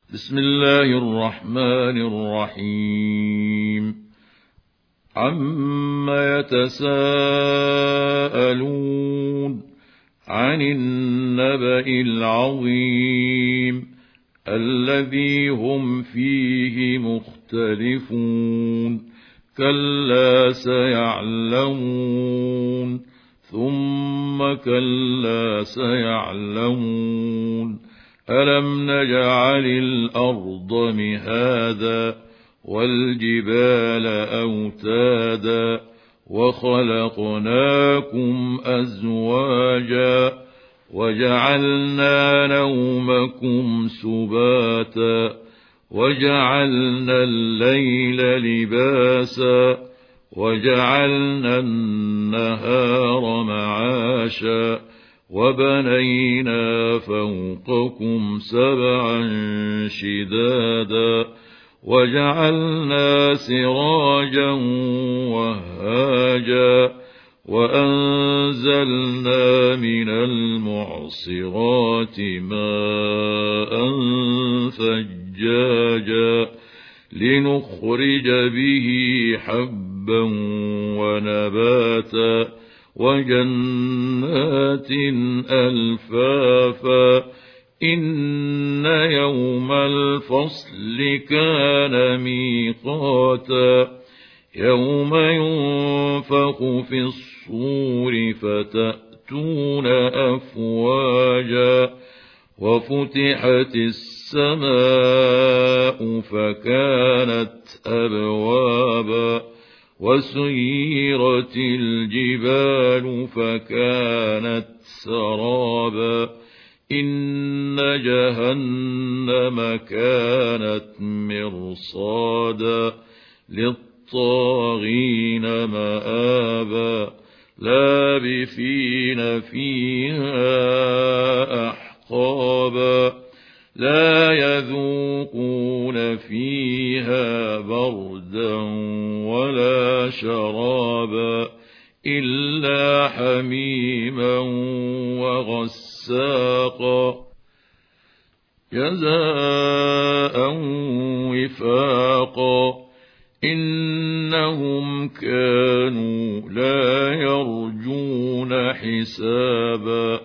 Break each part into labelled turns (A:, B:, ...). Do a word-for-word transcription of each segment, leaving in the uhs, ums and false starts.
A: بسم الله الرحمن الرحيم عما يتساءلون عن النبأ العظيم الذي هم فيه مختلفون كلا سيعلمون ثم كلا سيعلمون ألم نجعل الأرض مهادا والجبال أوتادا وخلقناكم أزواجا وجعلنا نومكم سباتا وجعلنا الليل لباسا وجعلنا النهار معاشا وبنينا فوقكم سبعا شدادا وجعلنا سراجا وهاجا وأنزلنا من المعصرات ماء ثجاجا لنخرج به حبا ونباتا وجنات ألفافا إن يوم الفصل كان ميقاتا يوم ينفخ في الصور فتأتون أفواجا وفتحت السماء فكانت أبوابا وسيرت الجبال فكانت سرابا إن جهنم كانت مرصادا للطاغين مآبا لابثين فيها أحقابا لا يذوقون فيها بردا ولا شرابا إلا حميما وغساقا جزاء وفاقا إنهم كانوا لا يرجون حسابا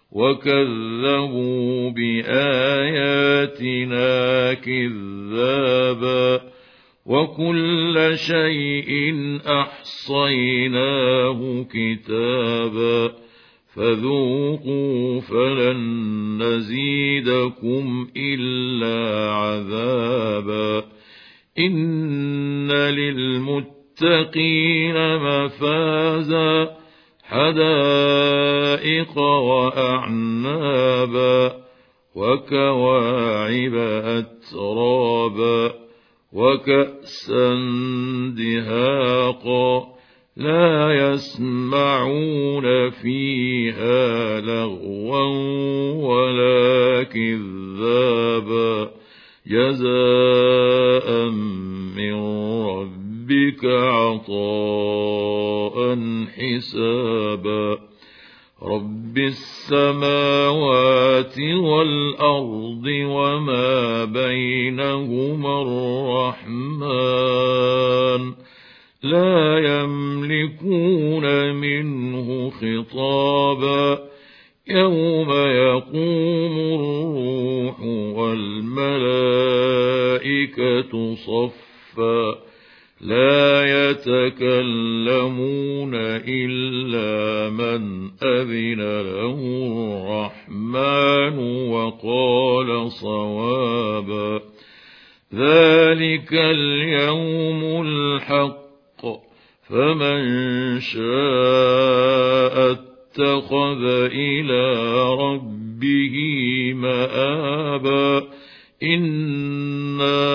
A: وكذبوا بآياتنا كذابا وكل شيء أحصيناه كتابا فذوقوا فلن نزيدكم إلا عذابا إن للمتقين مفازا حدائق وأعنابا وكواعب أترابا وكأسا دهاقا لا يسمعون فيها لغوا ولا كذابا جزاء من ربك عطاء حسابا رب السماوات والأرض وما بينهما الرحمن لا يملكون منه خطابا يوم يقوم الروح والملائكة صفا لا يتكلمون إلا من أذن له الرحمن وقال صوابا ذلك اليوم الحق فمن شاء اتخذ إلى ربه مآبا إنا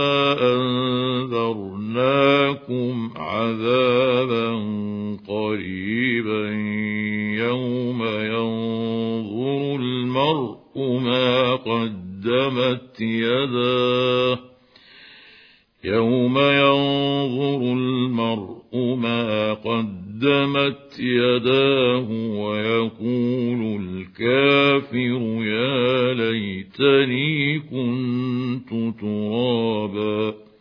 A: أنذرناكم عذابا قريبا يوم ينظر المرء ما قدمت يداه يوم ينظر المرء ما قدمت قدمت يداه ويقول الكافر يا ليتني كنت ترابا.